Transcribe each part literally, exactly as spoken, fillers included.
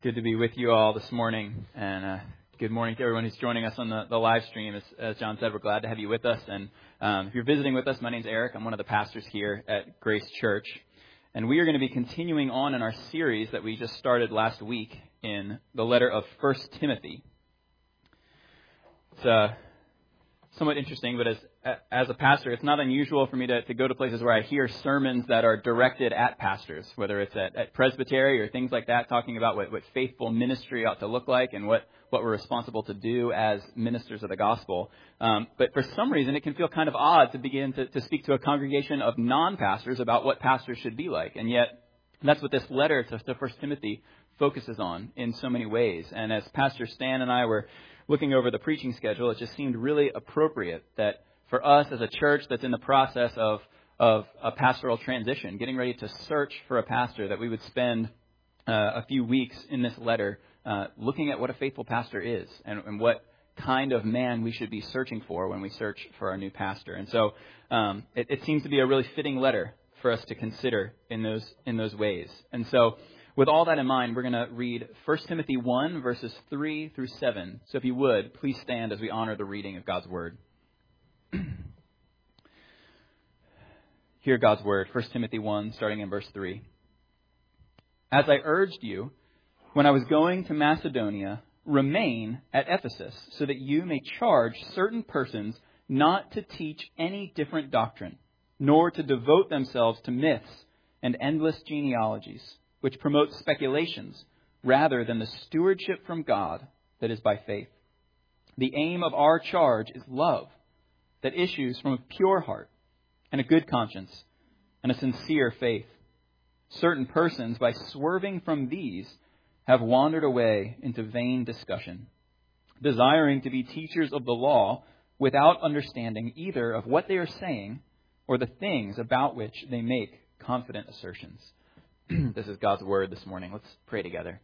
Good to be with you all this morning, and uh, good morning to everyone who's joining us on the, the live stream. As, as John said, we're glad to have you with us, and um, if you're visiting with us, my name's Eric. I'm one of the pastors here at Grace Church, and we are going to be continuing on in our series that we just started last week in the letter of First Timothy. It's uh, somewhat interesting, but as as a pastor, it's not unusual for me to, to go to places where I hear sermons that are directed at pastors, whether it's at, at presbytery or things like that, talking about what, what faithful ministry ought to look like and what, what we're responsible to do as ministers of the gospel. Um, but for some reason, it can feel kind of odd to begin to, to speak to a congregation of non-pastors about what pastors should be like. And yet, that's what this letter to, to First Timothy focuses on in so many ways. And as Pastor Stan and I were looking over the preaching schedule, it just seemed really appropriate that for us as a church that's in the process of, of a pastoral transition, getting ready to search for a pastor, that we would spend uh, a few weeks in this letter uh, looking at what a faithful pastor is and, and what kind of man we should be searching for when we search for our new pastor. And so um, it, it seems to be a really fitting letter for us to consider in those in those ways. And so with all that in mind, we're going to read First Timothy one, verses three through seven. So if you would, please stand as we honor the reading of God's Word. Hear God's Word, First Timothy one, starting in verse three. As I urged you, when I was going to Macedonia, remain at Ephesus, so that you may charge certain persons not to teach any different doctrine, nor to devote themselves to myths and endless genealogies, which promote speculations rather than the stewardship from God that is by faith. The aim of our charge is love that issues from a pure heart and a good conscience and a sincere faith. Certain persons, by swerving from these, have wandered away into vain discussion, desiring to be teachers of the law without understanding either of what they are saying or the things about which they make confident assertions. This is God's Word this morning. Let's pray together.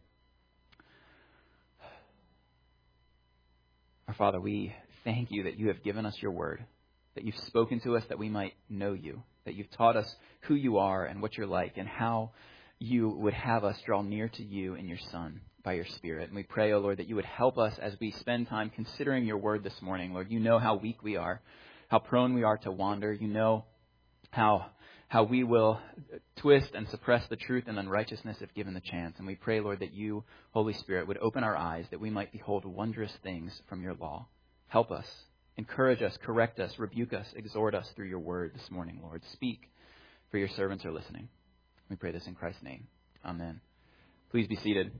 Our Father, we thank you that you have given us your Word, that you've spoken to us that we might know you, that you've taught us who you are and what you're like and how you would have us draw near to you and your Son by your Spirit. And we pray, O Lord, that you would help us as we spend time considering your Word this morning. Lord, you know how weak we are, how prone we are to wander. You know how how we will twist and suppress the truth and unrighteousness if given the chance. And we pray, Lord, that you, Holy Spirit, would open our eyes, that we might behold wondrous things from your law. Help us, encourage us, correct us, rebuke us, exhort us through your word this morning, Lord. Speak, for your servants are listening. We pray this in Christ's name. Amen. Please be seated.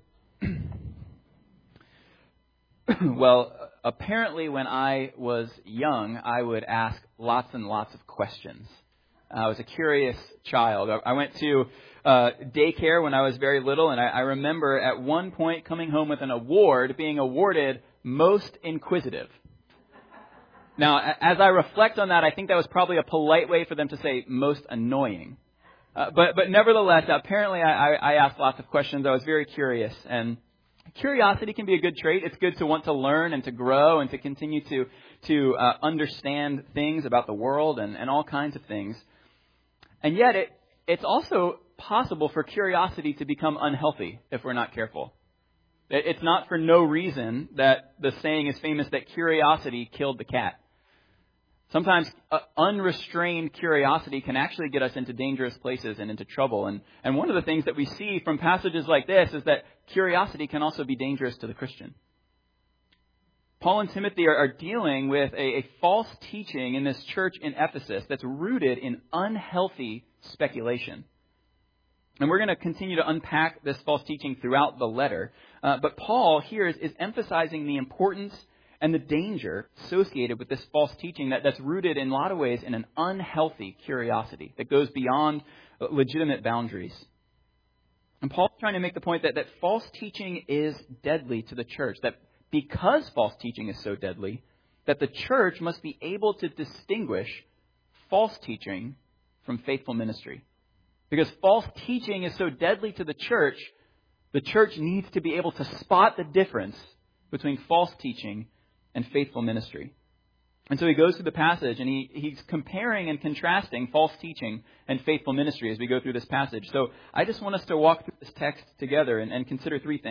Well, apparently when I was young, I would ask lots and lots of questions. I was a curious child. I went to uh, daycare when I was very little, and I, I remember at one point coming home with an award, being awarded Most Inquisitive. Now, as I reflect on that, I think that was probably a polite way for them to say most annoying. Uh, but but nevertheless, apparently I, I asked lots of questions. I was very curious, and curiosity can be a good trait. It's good to want to learn and to grow and to continue to to uh, understand things about the world and, and all kinds of things. And yet it it's also possible for curiosity to become unhealthy if we're not careful. It's not for no reason that the saying is famous that curiosity killed the cat. Sometimes uh, unrestrained curiosity can actually get us into dangerous places and into trouble. And, and one of the things that we see from passages like this is that curiosity can also be dangerous to the Christian. Paul and Timothy are, are dealing with a, a false teaching in this church in Ephesus that's rooted in unhealthy speculation. And we're going to continue to unpack this false teaching throughout the letter. Uh, but Paul here is, is emphasizing the importance and the danger associated with this false teaching that, that's rooted in a lot of ways in an unhealthy curiosity that goes beyond legitimate boundaries. And Paul's trying to make the point that, that false teaching is deadly to the church, that because false teaching is so deadly, that the church must be able to distinguish false teaching from faithful ministry. Because false teaching is so deadly to the church, the church needs to be able to spot the difference between false teaching and faithful ministry. And so he goes through the passage and he, he's comparing and contrasting false teaching and faithful ministry as we go through this passage. So I just want us to walk through this text together and, and consider three things.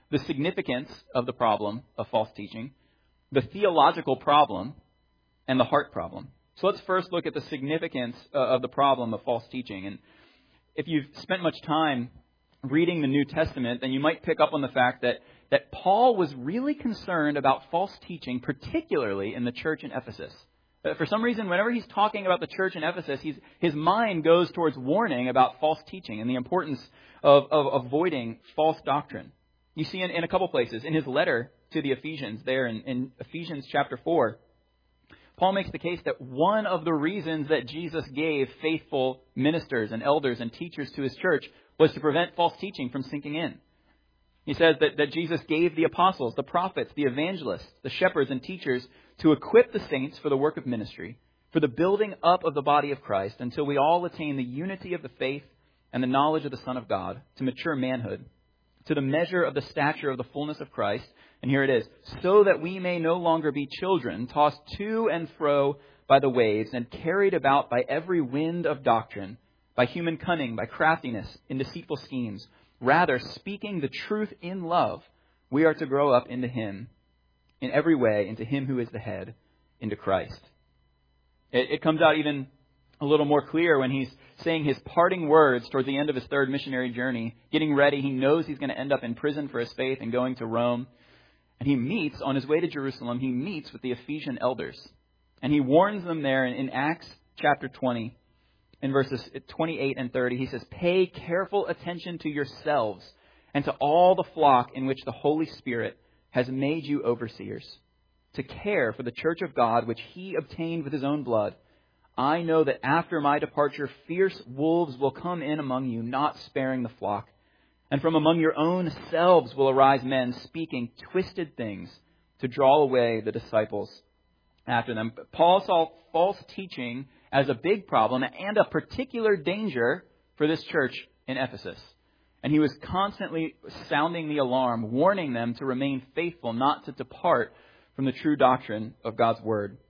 the significance of the problem of false teaching, the theological problem, and the heart problem. So let's first look at the significance uh, of the problem of false teaching. And if you've spent much time reading the New Testament, then you might pick up on the fact that, that Paul was really concerned about false teaching, particularly in the church in Ephesus. Uh, for some reason, whenever he's talking about the church in Ephesus, he's, his mind goes towards warning about false teaching and the importance of, of avoiding false doctrine. You see in, in a couple places, in his letter to the Ephesians, there in, in Ephesians chapter four, Paul makes the case that one of the reasons that Jesus gave faithful ministers and elders and teachers to his church was to prevent false teaching from sinking in. He says that, that Jesus gave the apostles, the prophets, the evangelists, the shepherds and teachers to equip the saints for the work of ministry, for the building up of the body of Christ, until we all attain the unity of the faith and the knowledge of the Son of God, to mature manhood, to the measure of the stature of the fullness of Christ. And here it is, so that we may no longer be children, tossed to and fro by the waves and carried about by every wind of doctrine, by human cunning, by craftiness, in deceitful schemes. Rather, speaking the truth in love, we are to grow up into Him, in every way, into Him who is the head, into Christ. It, it comes out even a little more clear when he's saying his parting words towards the end of his third missionary journey, getting ready. He knows he's going to end up in prison for his faith and going to Rome. And he meets, on his way to Jerusalem, he meets with the Ephesian elders. And he warns them there in, in Acts chapter twenty, in verses twenty-eight and thirty. He says, "Pay careful attention to yourselves and to all the flock in which the Holy Spirit has made you overseers, to care for the church of God, which He obtained with His own blood. I know that after my departure, fierce wolves will come in among you, not sparing the flock. And from among your own selves will arise men speaking twisted things to draw away the disciples after them." Paul saw false teaching as a big problem and a particular danger for this church in Ephesus. And he was constantly sounding the alarm, warning them to remain faithful, not to depart from the true doctrine of God's Word.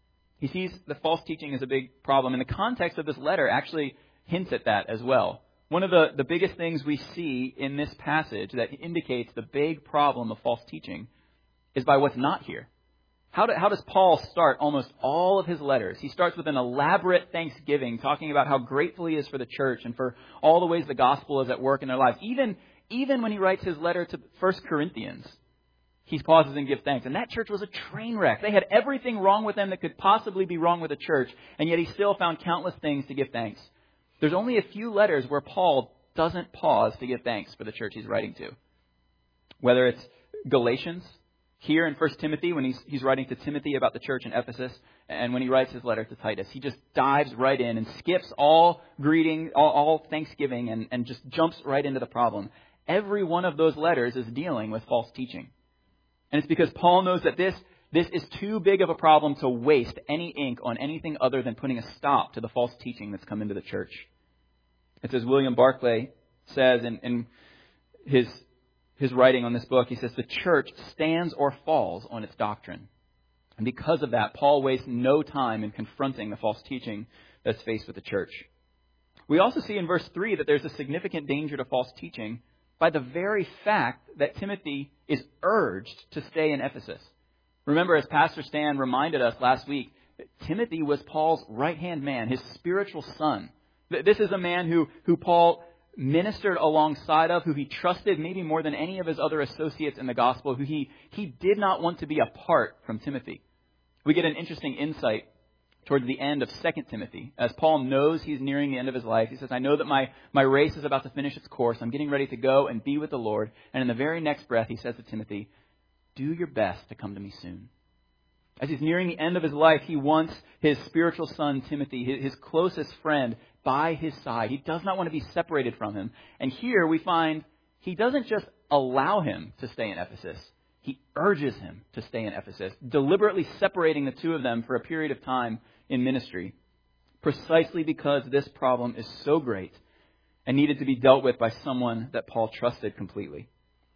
He sees the false teaching as a big problem. And the context of this letter actually hints at that as well. One of the, the biggest things we see in this passage that indicates the big problem of false teaching is by what's not here. How, do, how does Paul start almost all of his letters? He starts with an elaborate thanksgiving, talking about how grateful he is for the church and for all the ways the gospel is at work in their lives. Even, even when he writes his letter to First Corinthians, he pauses and gives thanks. And that church was a train wreck. They had everything wrong with them that could possibly be wrong with a church, and yet he still found countless things to give thanks. There's only a few letters where Paul doesn't pause to give thanks for the church he's writing to. Whether it's Galatians, here in First Timothy, when he's, he's writing to Timothy about the church in Ephesus, and when he writes his letter to Titus, he just dives right in and skips all greeting, all, all thanksgiving, and, and just jumps right into the problem. Every one of those letters is dealing with false teaching. And it's because Paul knows that this, this is too big of a problem to waste any ink on anything other than putting a stop to the false teaching that's come into the church. It's as William Barclay says in, in his, his writing on this book, he says, "The church stands or falls on its doctrine." And because of that, Paul wastes no time in confronting the false teaching that's faced with the church. We also see in verse three that there's a significant danger to false teaching by the very fact that Timothy is urged to stay in Ephesus. Remember, as Pastor Stan reminded us last week, Timothy was Paul's right-hand man, his spiritual son. This is a man who, who Paul ministered alongside of, who he trusted maybe more than any of his other associates in the gospel, who he, he did not want to be apart from Timothy. We get an interesting insight towards the end of Second Timothy. As Paul knows he's nearing the end of his life, he says, "I know that my, my race is about to finish its course. I'm getting ready to go and be with the Lord." And in the very next breath, he says to Timothy, "Do your best to come to me soon." As he's nearing the end of his life, he wants his spiritual son, Timothy, his closest friend, by his side. He does not want to be separated from him. And here we find he doesn't just allow him to stay in Ephesus. He urges him to stay in Ephesus, deliberately separating the two of them for a period of time in ministry, precisely because this problem is so great and needed to be dealt with by someone that Paul trusted completely.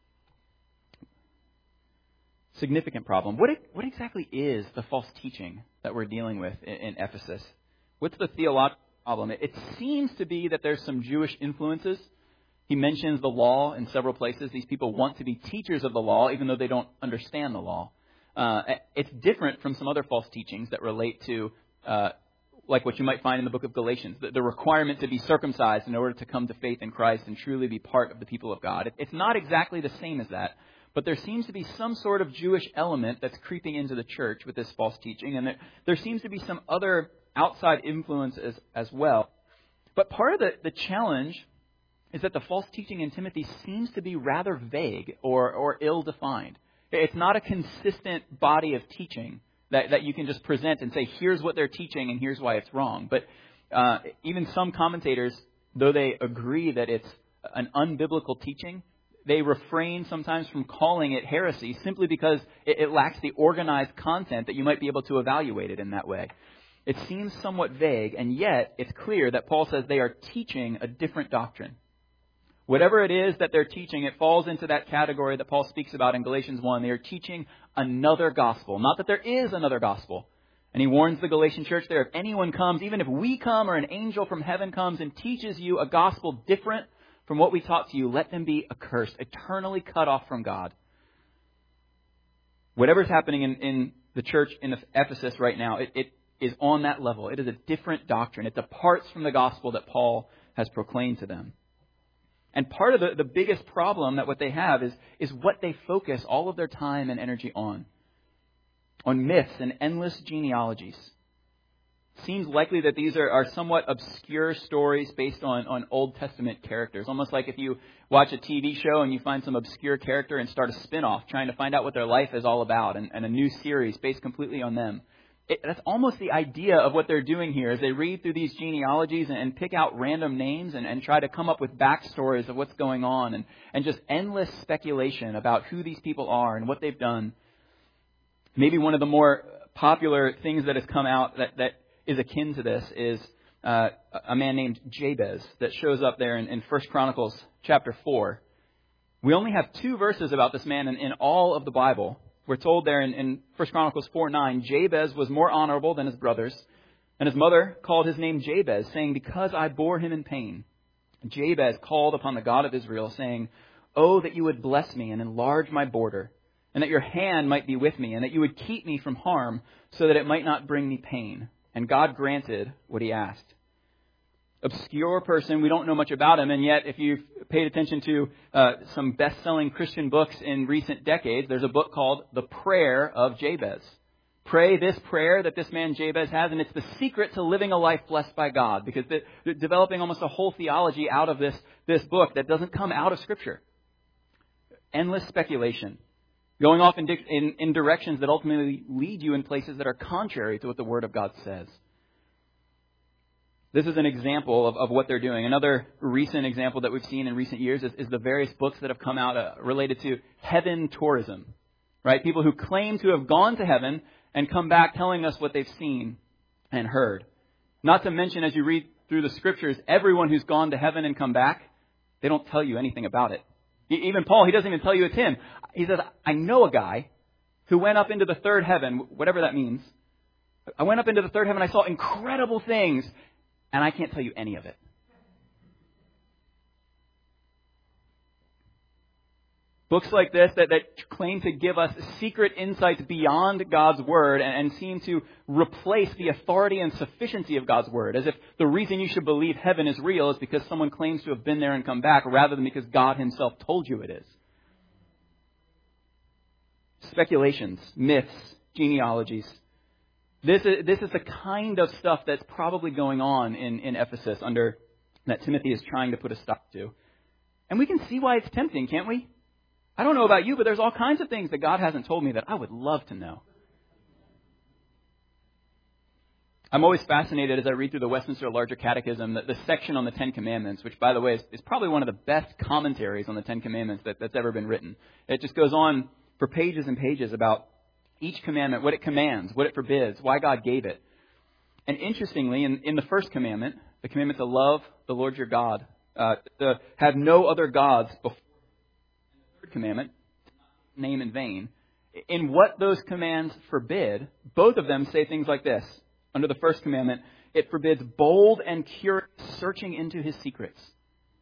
Significant problem. What, what exactly is the false teaching that we're dealing with in, in Ephesus? What's the theological problem? It, it seems to be that there's some Jewish influences. He mentions the law in several places. These people want to be teachers of the law, even though they don't understand the law. Uh, it's different from some other false teachings that relate to, uh, like what you might find in the book of Galatians, the, the requirement to be circumcised in order to come to faith in Christ and truly be part of the people of God. It, it's not exactly the same as that, but there seems to be some sort of Jewish element that's creeping into the church with this false teaching, and there, there seems to be some other outside influences as well. But part of the, the challenge is that the false teaching in Timothy seems to be rather vague or, or ill-defined. It's not a consistent body of teaching that, that you can just present and say, here's what they're teaching and here's why it's wrong. But uh, even some commentators, though they agree that it's an unbiblical teaching, they refrain sometimes from calling it heresy simply because it, it lacks the organized content that you might be able to evaluate it in that way. It seems somewhat vague, and yet it's clear that Paul says they are teaching a different doctrine. Whatever it is that they're teaching, it falls into that category that Paul speaks about in Galatians one. They are teaching another gospel. Not that there is another gospel. And he warns the Galatian church there, if anyone comes, even if we come or an angel from heaven comes and teaches you a gospel different from what we taught to you, let them be accursed, eternally cut off from God. Whatever's happening in, in the church in Ephesus right now, it, it is on that level. It is a different doctrine. It departs from the gospel that Paul has proclaimed to them. And part of the, the biggest problem that what they have is, is what they focus all of their time and energy on. On myths and endless genealogies. Seems likely that these are, are somewhat obscure stories based on, on Old Testament characters. Almost like if you watch a T V show and you find some obscure character and start a spin-off trying to find out what their life is all about, and, and a new series based completely on them. It, that's almost the idea of what they're doing here, as they read through these genealogies and, and pick out random names and, and try to come up with backstories of what's going on, and, and just endless speculation about who these people are and what they've done. Maybe one of the more popular things that has come out that, that is akin to this is uh, a man named Jabez that shows up there in, in First Chronicles chapter four. We only have two verses about this man in, in all of the Bible. We're told there in, in First Chronicles four nine, Jabez was more honorable than his brothers, and his mother called his name Jabez, saying, because I bore him in pain. Jabez called upon the God of Israel, saying, oh, that you would bless me and enlarge my border, and that your hand might be with me, and that you would keep me from harm, so that it might not bring me pain. And God granted what he asked. Obscure person, we don't know much about him, and yet if you've paid attention to uh, some best-selling Christian books in recent decades, there's a book called The Prayer of Jabez. Pray this prayer that this man Jabez has, and it's the secret to living a life blessed by God, because the, the, developing almost a whole theology out of this, this book that doesn't come out of Scripture. Endless speculation. Going off in, in, in directions that ultimately lead you in places that are contrary to what the Word of God says. This is an example of, of what they're doing. Another recent example that we've seen in recent years is, is the various books that have come out uh, related to heaven tourism. Right? People who claim to have gone to heaven and come back telling us what they've seen and heard. Not to mention, as you read through the Scriptures, everyone who's gone to heaven and come back, they don't tell you anything about it. Even Paul, he doesn't even tell you it's him. He says, I know a guy who went up into the third heaven, whatever that means. I went up into the third heaven, I saw incredible things, and I can't tell you any of it. Books like this that, that claim to give us secret insights beyond God's Word and, and seem to replace the authority and sufficiency of God's Word, as if the reason you should believe heaven is real is because someone claims to have been there and come back, rather than because God himself told you it is. Speculations, myths, genealogies. This is, this is the kind of stuff that's probably going on in, in Ephesus under that Timothy is trying to put a stop to. And we can see why it's tempting, can't we? I don't know about you, but there's all kinds of things that God hasn't told me that I would love to know. I'm always fascinated as I read through the Westminster Larger Catechism, the, the section on the Ten Commandments, which, by the way, is, is probably one of the best commentaries on the Ten Commandments that, that's ever been written. It just goes on for pages and pages about each commandment, what it commands, what it forbids, why God gave it. And interestingly, in, in the first commandment, the commandment to love the Lord your God, uh, to have no other gods before. Commandment, name in vain. In what those commands forbid, both of them say things like this. Under the first commandment, it forbids bold and curious searching into his secrets.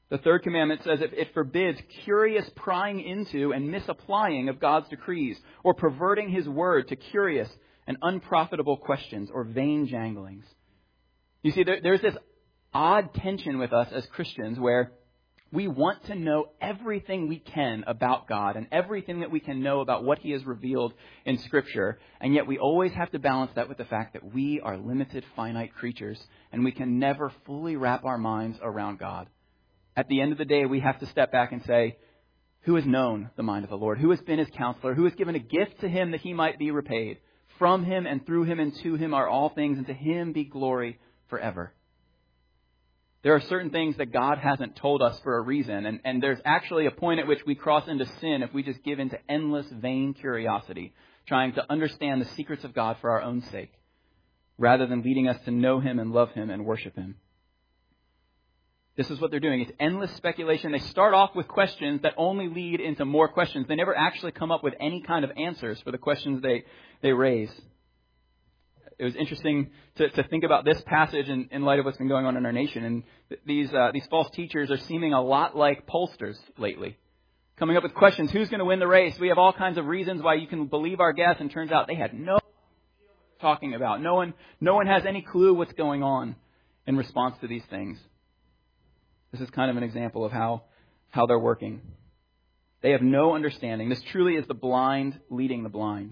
The third commandment says it, it forbids curious prying into and misapplying of God's decrees, or perverting His word to curious and unprofitable questions or vain janglings. You see, there, there's this odd tension with us as Christians where we want to know everything we can about God and everything that we can know about what He has revealed in Scripture, and yet we always have to balance that with the fact that we are limited, finite creatures, and we can never fully wrap our minds around God. At the end of the day, we have to step back and say, who has known the mind of the Lord? Who has been His counselor? Who has given a gift to Him that He might be repaid? From Him and through Him and to Him are all things, and to Him be glory forever. There are certain things that God hasn't told us for a reason, and, and there's actually a point at which we cross into sin if we just give into endless, vain curiosity, trying to understand the secrets of God for our own sake, rather than leading us to know Him and love Him and worship Him. This is what they're doing. It's endless speculation. They start off with questions that only lead into more questions. They never actually come up with any kind of answers for the questions they, they raise. It was interesting to, to think about this passage in, in light of what's been going on in our nation. And th- these uh, these false teachers are seeming a lot like pollsters lately, coming up with questions. Who's going to win the race? We have all kinds of reasons why you can believe our guess. And turns out they had no idea what they're talking about. No one, no one has any clue what's going on in response to these things. This is kind of an example of how, how they're working. They have no understanding. This truly is the blind leading the blind.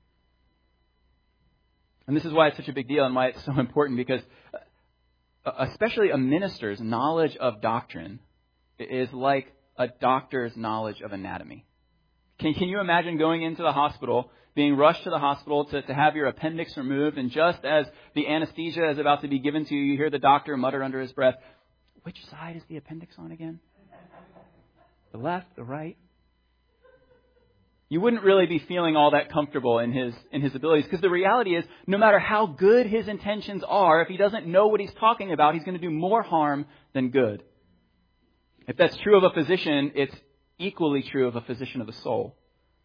And this is why it's such a big deal and why it's so important, because especially a minister's knowledge of doctrine is like a doctor's knowledge of anatomy. Can, can you imagine going into the hospital, being rushed to the hospital to, to have your appendix removed, and just as the anesthesia is about to be given to you, you hear the doctor mutter under his breath, "Which side is the appendix on again? The left, the right?" You wouldn't really be feeling all that comfortable in his in his abilities, because the reality is, no matter how good his intentions are, if he doesn't know what he's talking about, he's going to do more harm than good. If that's true of a physician, it's equally true of a physician of the soul.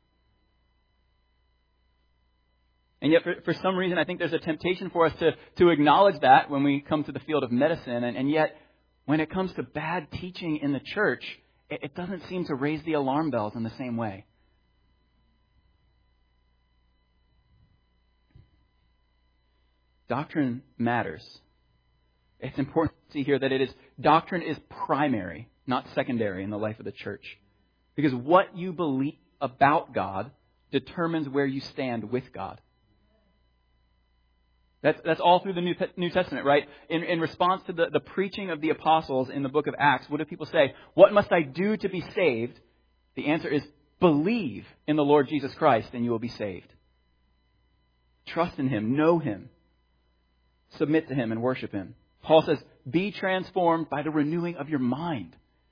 And yet, for, for some reason, I think there's a temptation for us to, to acknowledge that when we come to the field of medicine, and, and yet, when it comes to bad teaching in the church, it, it doesn't seem to raise the alarm bells in the same way. Doctrine matters. It's important to see here that it is doctrine is primary, not secondary in the life of the church. Because what you believe about God determines where you stand with God. That's, that's all through the New, New Testament, right? In, in response to the, the preaching of the apostles in the book of Acts, what do people say? What must I do to be saved? The answer is believe in the Lord Jesus Christ and you will be saved. Trust in Him, know Him, submit to Him and worship Him. Paul says, be transformed by the renewing of your mind.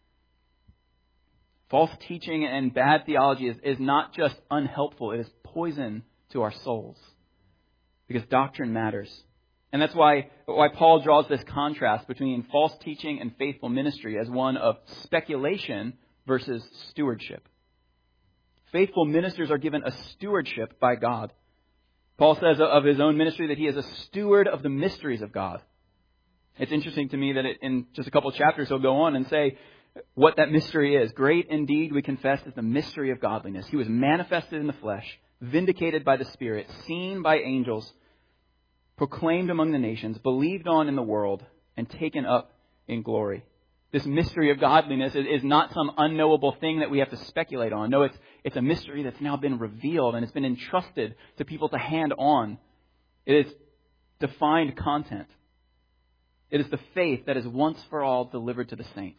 False teaching and bad theology is, is not just unhelpful, it is poison to our souls. Because doctrine matters. And that's why, why Paul draws this contrast between false teaching and faithful ministry as one of speculation versus stewardship. Faithful ministers are given a stewardship by God. Paul says of his own ministry that he is a steward of the mysteries of God. It's interesting to me that it, in just a couple of chapters he'll go on and say what that mystery is. Great indeed, we confess, is the mystery of godliness. He was manifested in the flesh, vindicated by the Spirit, seen by angels, proclaimed among the nations, believed on in the world, and taken up in glory. This mystery of godliness is, is not some unknowable thing that we have to speculate on. No, it's, it's a mystery that's now been revealed and it's been entrusted to people to hand on. It is defined content. It is the faith that is once for all delivered to the saints.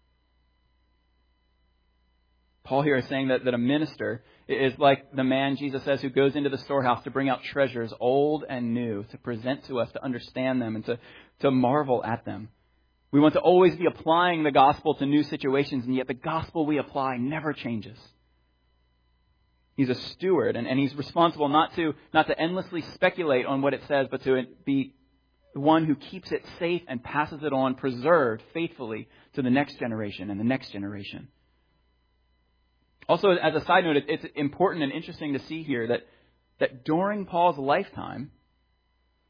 Paul here is saying that, that a minister is like the man, Jesus says, who goes into the storehouse to bring out treasures old and new, to present to us, to understand them, and to, to marvel at them. We want to always be applying the gospel to new situations, and yet the gospel we apply never changes. He's a steward, and, and he's responsible not to, not to endlessly speculate on what it says, but to be the one who keeps it safe and passes it on, preserved faithfully to the next generation and the next generation. Also, as a side note, it's important and interesting to see here that, that during Paul's lifetime,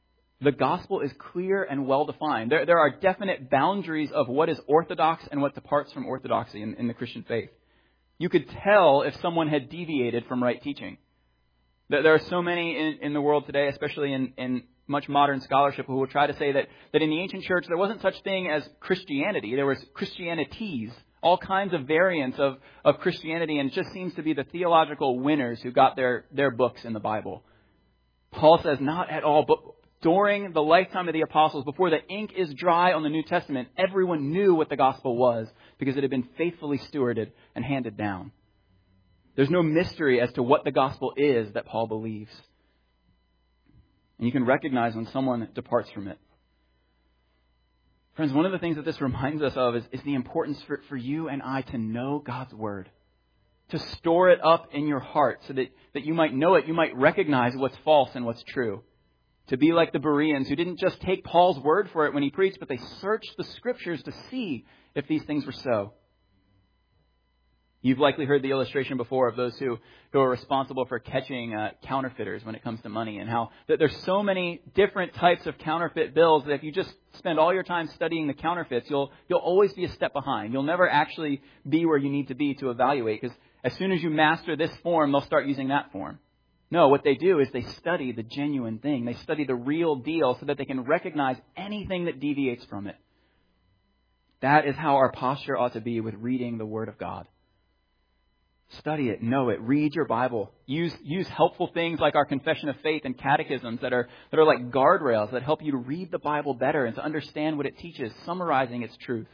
the gospel is clear and well-defined. There, there are definite boundaries of what is orthodox and what departs from orthodoxy in, in the Christian faith. You could tell if someone had deviated from right teaching. There are so many in, in the world today, especially in, in much modern scholarship, who will try to say that, that in the ancient church there wasn't such thing as Christianity. There was Christianities, all kinds of variants of, of Christianity, and it just seems to be the theological winners who got their, their books in the Bible. Paul says not at all, but during the lifetime of the apostles, before the ink is dry on the New Testament, everyone knew what the gospel was because it had been faithfully stewarded and handed down. There's no mystery as to what the gospel is that Paul believes. And you can recognize when someone departs from it. Friends, one of the things that this reminds us of is, is the importance for, for you and I to know God's Word. To store it up in your heart so that, that you might know it, you might recognize what's false and what's true. To be like the Bereans who didn't just take Paul's word for it when he preached, but they searched the Scriptures to see if these things were so. You've likely heard the illustration before of those who, who are responsible for catching uh, counterfeiters when it comes to money, and how that there's so many different types of counterfeit bills that if you just spend all your time studying the counterfeits, you'll you'll always be a step behind. You'll never actually be where you need to be to evaluate, because as soon as you master this form, they'll start using that form. No, what they do is they study the genuine thing. They study the real deal so that they can recognize anything that deviates from it. That is how our posture ought to be with reading the Word of God. Study it, know it, read your Bible. Use use helpful things like our confession of faith and catechisms that are that are like guardrails that help you to read the Bible better and to understand what it teaches, summarizing its truth.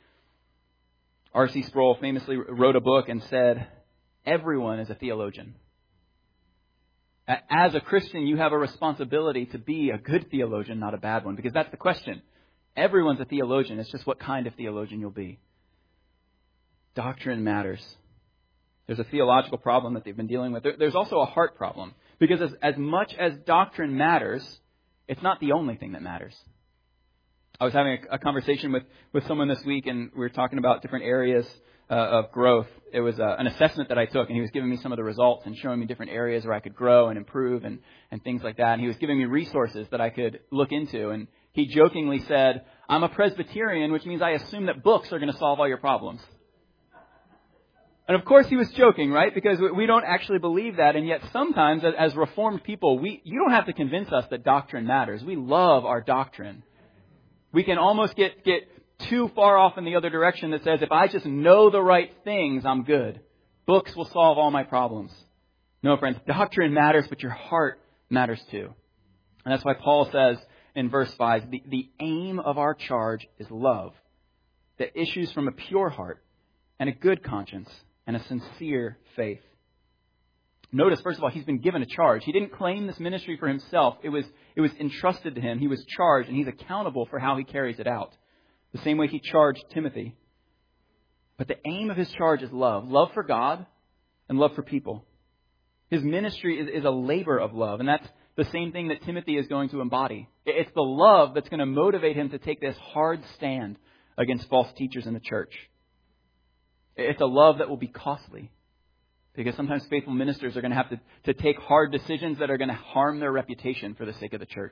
R C Sproul famously wrote a book and said, "Everyone is a theologian." As a Christian, you have a responsibility to be a good theologian, not a bad one, because that's the question. Everyone's a theologian. It's just what kind of theologian you'll be. Doctrine matters. There's a theological problem that they've been dealing with. There's also a heart problem, because as, as much as doctrine matters, it's not the only thing that matters. I was having a, a conversation with, with someone this week, and we were talking about different areas Uh, of growth. It was uh, an assessment that I took, and he was giving me some of the results and showing me different areas where I could grow and improve and, and things like that. And he was giving me resources that I could look into. And he jokingly said, "I'm a Presbyterian, which means I assume that books are going to solve all your problems." And of course he was joking, right? Because we don't actually believe that. And yet sometimes as, as Reformed people, we you don't have to convince us that doctrine matters. We love our doctrine. We can almost get get too far off in the other direction that says, if I just know the right things, I'm good. Books will solve all my problems. No, friends, doctrine matters, but your heart matters too. And that's why Paul says in verse five, the, the aim of our charge is love that issues from a pure heart and a good conscience and a sincere faith. Notice, first of all, he's been given a charge. He didn't claim this ministry for himself. It was, it was entrusted to him. He was charged, and he's accountable for how he carries it out. The same way he charged Timothy. But the aim of his charge is love. Love for God and love for people. His ministry is, is a labor of love. And that's the same thing that Timothy is going to embody. It's the love that's going to motivate him to take this hard stand against false teachers in the church. It's a love that will be costly. Because sometimes faithful ministers are going to have to, to take hard decisions that are going to harm their reputation for the sake of the church.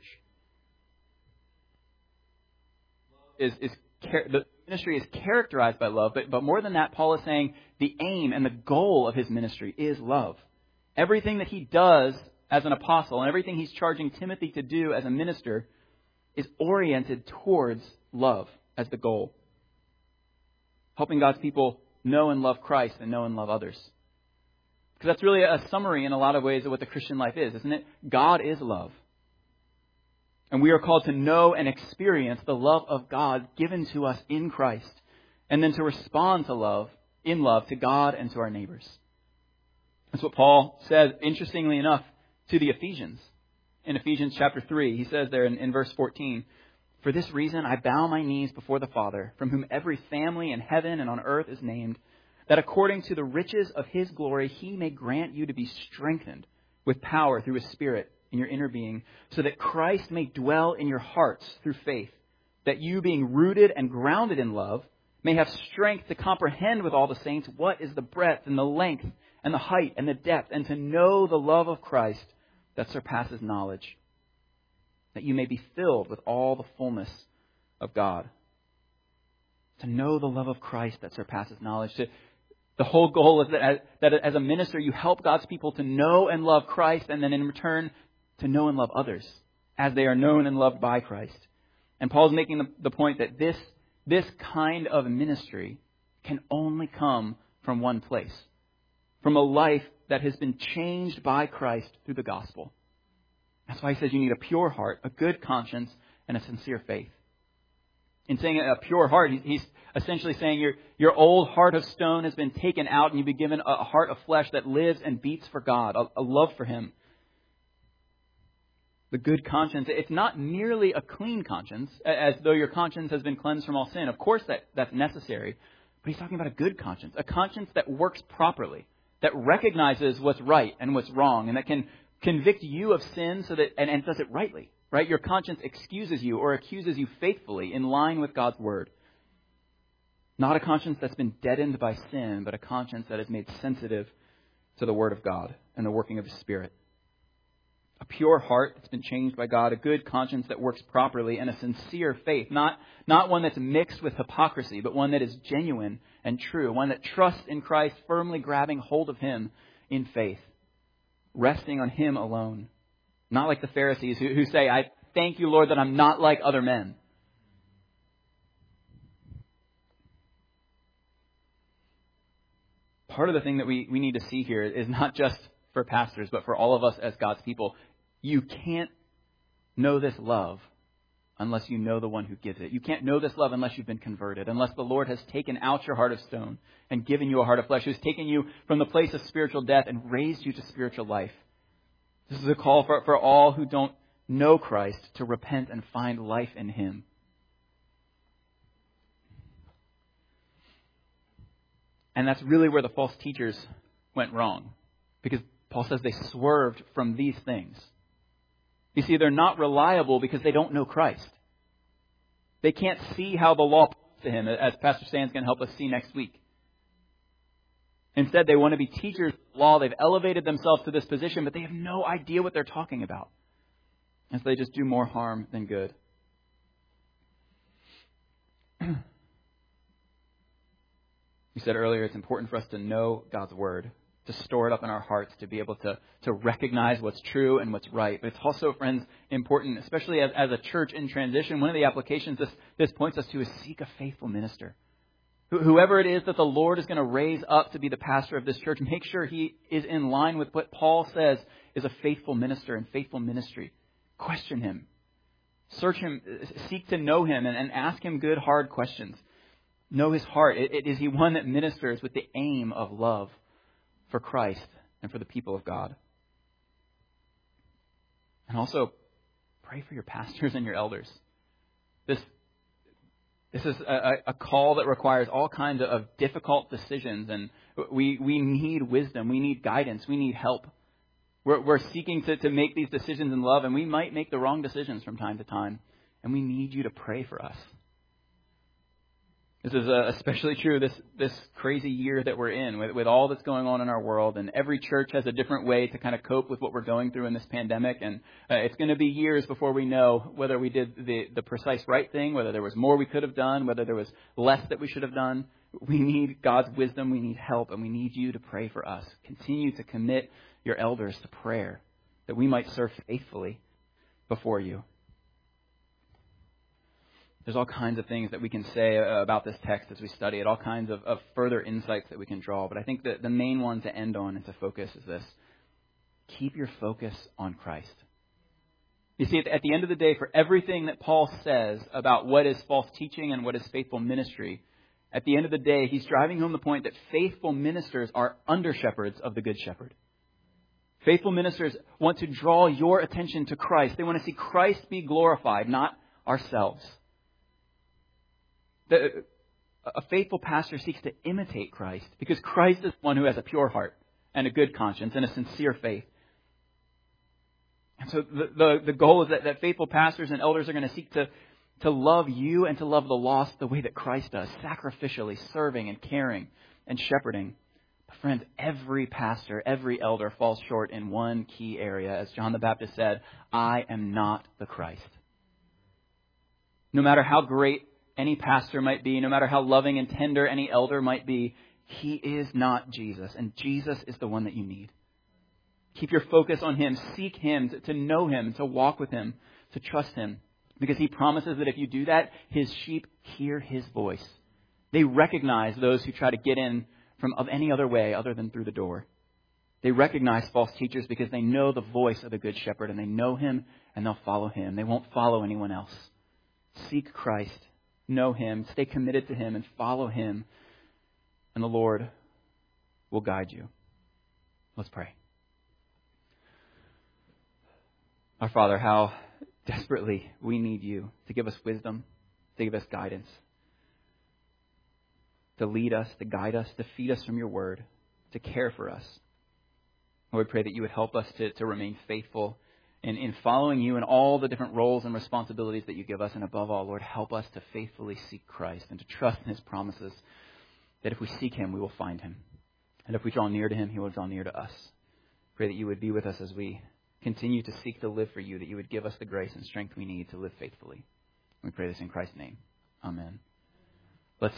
Is, is The ministry is characterized by love, but, but more than that, Paul is saying the aim and the goal of his ministry is love. Everything that he does as an apostle and everything he's charging Timothy to do as a minister is oriented towards love as the goal. Helping God's people know and love Christ and know and love others. Because that's really a summary in a lot of ways of what the Christian life is, isn't it? God is love. And we are called to know and experience the love of God given to us in Christ. And then to respond to love, in love, to God and to our neighbors. That's what Paul says, interestingly enough, to the Ephesians. In Ephesians chapter three, he says there in, in verse fourteen, "For this reason I bow my knees before the Father, from whom every family in heaven and on earth is named, that according to the riches of his glory he may grant you to be strengthened with power through his Spirit in your inner being, so that Christ may dwell in your hearts through faith, that you, being rooted and grounded in love, may have strength to comprehend with all the saints what is the breadth and the length and the height and the depth, and to know the love of Christ that surpasses knowledge." that you may be filled with all the fullness of God. To know the love of Christ that surpasses knowledge. To, the whole goal is that as, that as a minister, you help God's people to know and love Christ, and then in return, to know and love others as they are known and loved by Christ. And Paul's making the, the point that this, this kind of ministry can only come from one place. From a life that has been changed by Christ through the gospel. That's why he says you need a pure heart, a good conscience, and a sincere faith. In saying a pure heart, he's essentially saying your, your old heart of stone has been taken out and you've been given a heart of flesh that lives and beats for God, a, a love for Him. The good conscience, it's not merely a clean conscience, as though your conscience has been cleansed from all sin. Of course that, that's necessary. But he's talking about a good conscience, a conscience that works properly, that recognizes what's right and what's wrong, and that can convict you of sin so that and, and does it rightly. Right? Your conscience excuses you or accuses you faithfully in line with God's word. Not a conscience that's been deadened by sin, but a conscience that is made sensitive to the word of God and the working of His Spirit. A pure heart that's been changed by God, a good conscience that works properly, and a sincere faith. Not, not one that's mixed with hypocrisy, but one that is genuine and true. One that trusts in Christ, firmly grabbing hold of Him in faith. Resting on Him alone. Not like the Pharisees who, who say, I thank you, Lord, that I'm not like other men. Part of the thing that we, we need to see here is not just for pastors, but for all of us as God's people. You can't know this love unless you know the one who gives it. You can't know this love unless you've been converted, unless the Lord has taken out your heart of stone and given you a heart of flesh, who's taken you from the place of spiritual death and raised you to spiritual life. This is a call for, for all who don't know Christ to repent and find life in Him. And that's really where the false teachers went wrong. Because Paul says they swerved from these things. You see, they're not reliable because they don't know Christ. They can't see how the law points to Him, as Pastor Stan's going to help us see next week. Instead, they want to be teachers of law. They've elevated themselves to this position, but they have no idea what they're talking about. And so they just do more harm than good. You said earlier, it's important for us to know God's Word, to store it up in our hearts, to be able to, to recognize what's true and what's right. But it's also, friends, important, especially as, as a church in transition. One of the applications this, this points us to is seek a faithful minister. Whoever it is that the Lord is going to raise up to be the pastor of this church, make sure he is in line with what Paul says is a faithful minister and faithful ministry. Question him. Search him. Seek to know him and, and ask him good, hard questions. Know his heart. It, it, is he one that ministers with the aim of love for Christ and for the people of God? And also, pray for your pastors and your elders. This This is a, a call that requires all kinds of difficult decisions, and we we need wisdom, we need guidance, we need help. We're, we're seeking to, to make these decisions in love, and we might make the wrong decisions from time to time, and we need you to pray for us. This is uh, especially true this this crazy year that we're in, with, with all that's going on in our world, and every church has a different way to kind of cope with what we're going through in this pandemic, and uh, it's going to be years before we know whether we did the, the precise right thing, whether there was more we could have done, whether there was less that we should have done. We need God's wisdom, we need help, and we need you to pray for us. Continue to commit your elders to prayer, that we might serve faithfully before you. There's all kinds of things that we can say about this text as we study it, all kinds of, of further insights that we can draw. But I think that the main one to end on and to focus is this. Keep your focus on Christ. You see, at the end of the day, for everything that Paul says about what is false teaching and what is faithful ministry, at the end of the day, he's driving home the point that faithful ministers are under-shepherds of the Good Shepherd. Faithful ministers want to draw your attention to Christ. They want to see Christ be glorified, not ourselves. The, a faithful pastor seeks to imitate Christ because Christ is one who has a pure heart and a good conscience and a sincere faith. And so the, the, the goal is that, that faithful pastors and elders are going to seek to, to love you and to love the lost the way that Christ does, sacrificially serving and caring and shepherding. But Friends, every pastor, every elder falls short in one key area. As John the Baptist said, I am not the Christ. No matter how great any pastor might be, no matter how loving and tender any elder might be, he is not Jesus. And Jesus is the one that you need. Keep your focus on him. Seek him, to, to know him, to walk with him, to trust him. Because he promises that if you do that, his sheep hear his voice. They recognize those who try to get in from of any other way other than through the door. They recognize false teachers because they know the voice of the Good Shepherd, and they know him and they'll follow him. They won't follow anyone else. Seek Christ, know him, stay committed to him, and follow him, and the Lord will guide you. Let's pray. Our Father, how desperately we need you to give us wisdom, to give us guidance, to lead us, to guide us, to feed us from your word, to care for us. Lord, we pray that you would help us to, to remain faithful in, in following you in all the different roles and responsibilities that you give us. And above all, Lord, help us to faithfully seek Christ and to trust in his promises that if we seek him, we will find him. And if we draw near to him, he will draw near to us. Pray that you would be with us as we continue to seek to live for you, that you would give us the grace and strength we need to live faithfully. We pray this in Christ's name. Amen.